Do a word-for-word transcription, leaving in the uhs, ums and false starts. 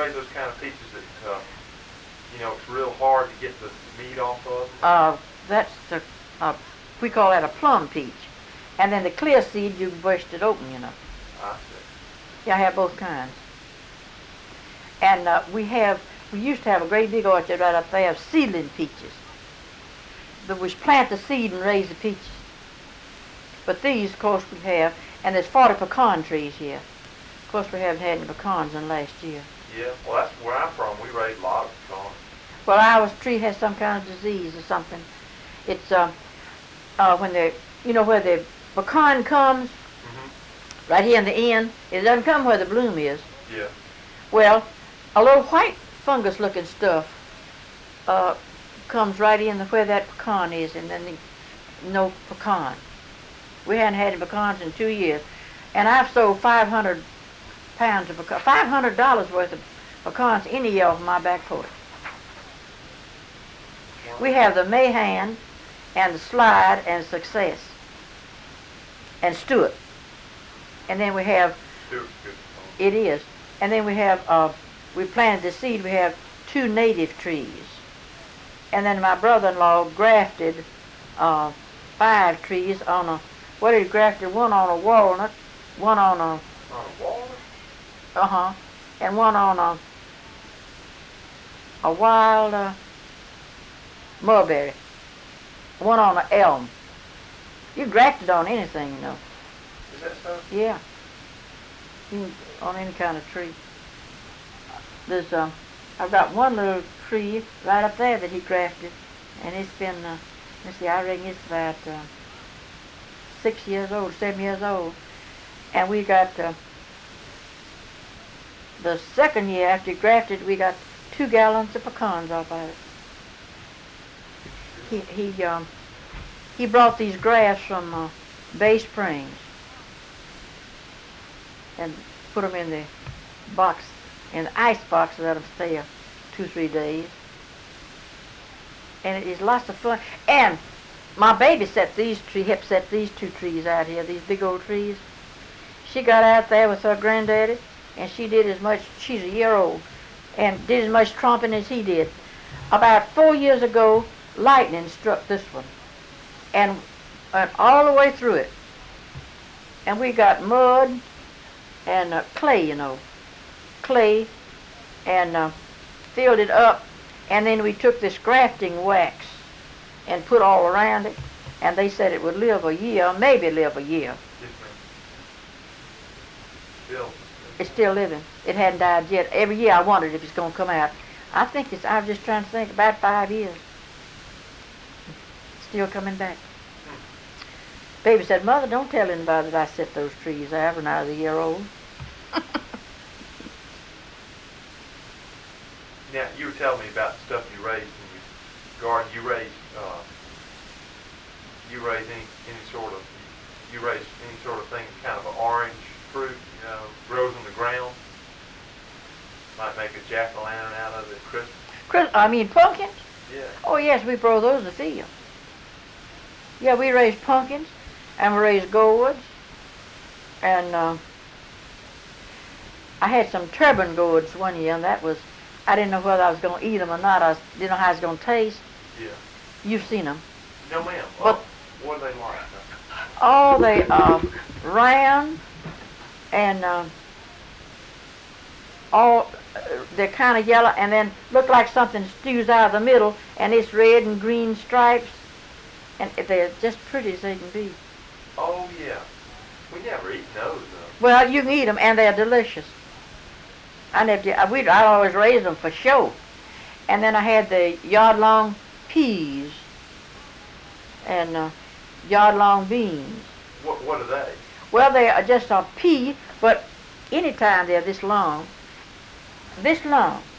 raise those kind of peaches that, uh, you know, it's real hard to get the meat off of them? Uh, that's the, uh, we call that a plum peach. And then the clear seed, you burst it open, you know. I see. Yeah, I have both kinds. And uh, we have, we used to have a great big orchard right up there of seedling peaches. But we plant the seed and raise the peaches. But these, of course, we have, and there's forty pecan trees here. Of course, we haven't had any pecans in last year. Yeah, well, that's where I'm from. We raise a lot of pecans. Well, our tree has some kind of disease or something. It's uh, uh, when the, you know, where the pecan comes, Mm-hmm. right here in the end, it doesn't come where the bloom is. Yeah. Well, a little white fungus-looking stuff uh, comes right in where that pecan is, and then the, no pecan. We hadn't had any pecans in two years, and I've sold five hundred pounds of pecans, five hundred dollars worth of pecans any year off my back porch. We have the Mahan and the Slide and Success and Stewart, and then we have. Stewart's good. It is, and then we have. Uh, we planted the seed. We have two native trees, and then my brother-in-law grafted uh, five trees on a. Well, he grafted one on a walnut, one on a. On a walnut? Uh huh, and one on a. A wild uh, mulberry. One on an elm. You graft it on anything, you know. Is that so? Yeah. You can, on any kind of tree. There's uh, I've got one little tree right up there that he grafted, and it's been. Uh, let's see, I reckon it's about. Uh, six years old, seven years old, and we got uh, the second year after he grafted, we got two gallons of pecans off of it. He he um he brought these grafts from uh, Bay Springs and put them in the box, in the ice box, and let them stay uh, two three days, and it is lots of fun. And my baby set these tree, hip set these two trees out here, these big old trees. She got out there with her granddaddy, and she did as much, she's a year old, and did as much tromping as he did. About four years ago, lightning struck this one, and went all the way through it. And we got mud and uh, clay, you know, clay, and uh, filled it up, and then we took this grafting wax and put all around it, and they said it would live a year, maybe live a year. Still. It's still living. It hadn't died yet. Every year I wondered if it's going to come out. I think it's, I was just trying to think, about five years. Still coming back. Hmm. Baby said, Mother, don't tell anybody that I set those trees out when I was a year old. Now, you were telling me about the stuff you raised in your garden. You raised, uh, you raised any, any sort of, you raised any sort of thing, kind of an orange fruit, you know, grows on the ground. Might make a jack-o'-lantern out of it at Christmas. Chris, I mean pumpkins? Yeah. Oh yes, we grow those in the field. Yeah, we raise pumpkins, and we raise gourds, and uh, I had some turban gourds one year, and that was, I didn't know whether I was going to eat them or not. I didn't know how it was going to taste. Yeah. You've seen them. No, ma'am. But oh, what are they like? Oh, they uh, round, and uh, all uh, they're kind of yellow, and then look like something stews out of the middle, and it's red and green stripes, and they're just pretty as they can be. Oh yeah, we never eaten those though. Well, you can eat them, and they're delicious. I never did. We I always raised them for show, and then I had the yard-long peas and uh, yard-long beans. What What are they? Well, they are just a pea, but anytime they're this long, this long,